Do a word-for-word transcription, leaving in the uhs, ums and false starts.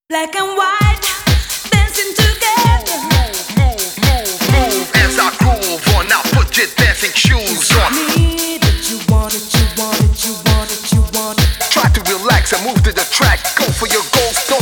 Black and white, dancing together. Move, move, move, move as I groove on. Now put your dancing shoes on. Me that you want it, you want it, you want it, you want it. Try to relax and move to the track. Go for your goals. Don't